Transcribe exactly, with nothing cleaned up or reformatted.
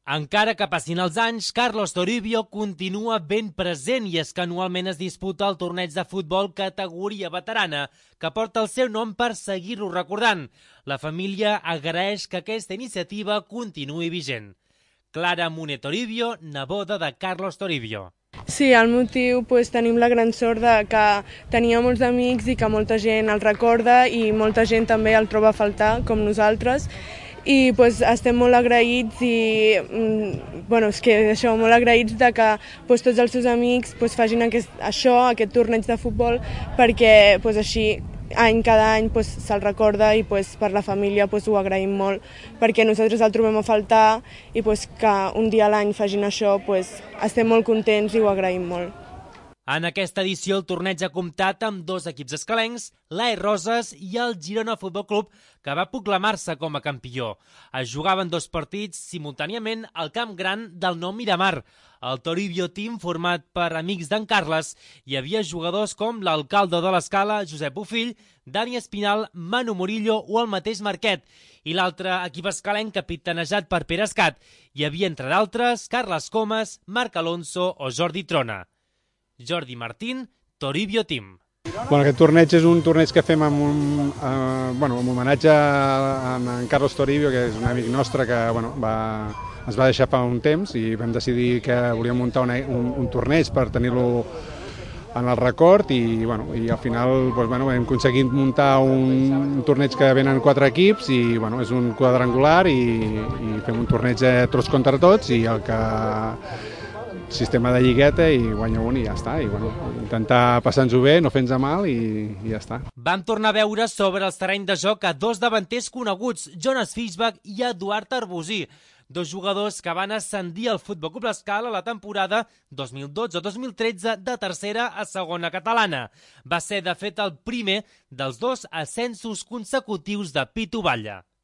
Encara que passin els anys, Carlos Toribio continua ben present i és que anualment es disputa el torneig de futbol categoria veterana, que porta el seu nom per seguir-lo recordant. La família agraeix que aquesta iniciativa continuï vigent. Clara Muné Toribio, neboda de Carlos Toribio. Sí, el motiu, pues, tenim la gran sort de que tenia molts amics i que molta gent el recorda i molta gent també el troba a faltar, com nosaltres. I pues, estem molt agraïts i bueno, és que això, molt agraïts de que pues, tots els seus amics pues, facin aquest, això, aquest torneig de futbol, perquè pues, així any cada any pues, se'l recorda i pues, per la família pues, ho agraïm molt, perquè nosaltres el trobem a faltar i pues, que un dia a l'any facin això, pues, estem molt contents i ho agraïm molt. En aquesta edició el torneig ha comptat amb dos equips escalencs, l'A E Roses i el Girona Futbol Club, que va proclamar-se com a campió. Es jugaven dos partits simultàniament al camp gran del nou Miramar. El Toribio Team, format per amics d'en Carles, hi havia jugadors com l'alcalde de l'Escala, Josep Bofill, Dani Espinal, Manu Murillo o el mateix Marquet. I l'altre equip escalenc, capitanejat per Pere Escat, hi havia, entre d'altres, Carles Comas, Marc Alonso o Jordi Trona. Jordi Martín, Toribio Team. Bueno, aquest torneig és un torneig que fem amb un, eh, bueno, amb homenatge a en Carlos Toribio, que és un amic nostre que bueno, va, es va deixar fa un temps i vam decidir que volíem muntar una, un, un torneig per tenir-lo en el record i, bueno, i al final doncs, bueno, hem aconseguit muntar un, un torneig que venen quatre equips i bueno, és un quadrangular i, i fem un torneig de tots contra tots i el que sistema de lligueta i guanya un i ja està. I, bueno, intentar passar-nos-ho bé, no fer-nos mal i, i ja està. Vam tornar a veure sobre els terrenys de joc a dos davanters coneguts, Jonas Fischbach i Eduard Arbosí, dos jugadors que van ascendir al Futbol Club L'Escala la temporada dos mil dotze dos mil tretze de tercera a segona catalana. Va ser, de fet, el primer dels dos ascensos consecutius de Pitu Balla.